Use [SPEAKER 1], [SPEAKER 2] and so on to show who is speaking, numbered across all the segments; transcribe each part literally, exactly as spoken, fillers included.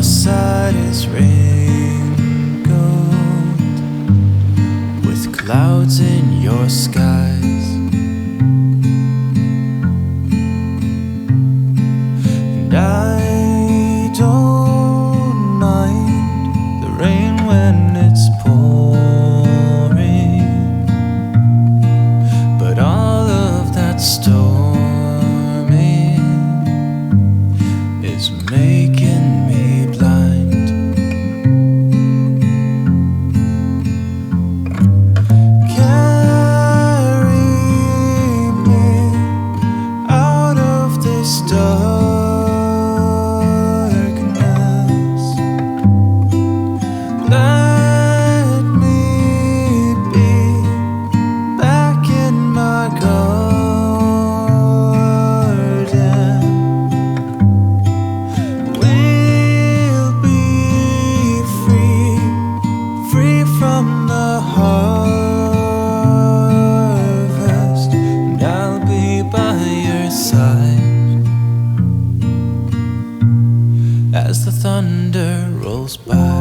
[SPEAKER 1] side is rain gold, with clouds in your skies. And I don't mind the rain when it's pouring, but all of that storming is making me blind. Carry me out of this darkness. Let me be back in my garden. We'll be free, free from the harvest, and I'll be by your side as the thunder rolls by.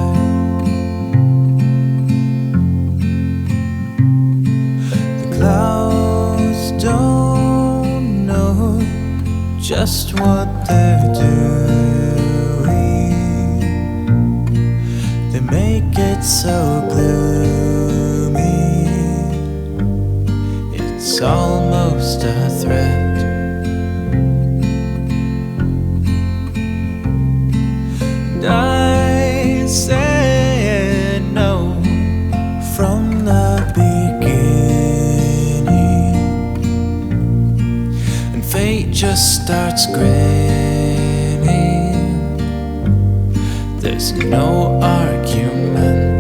[SPEAKER 1] The clouds don't know just what they're doing. They make it so gloomy, it's almost a threat. And I said no from the beginning, and fate just starts grinning. There's no argument.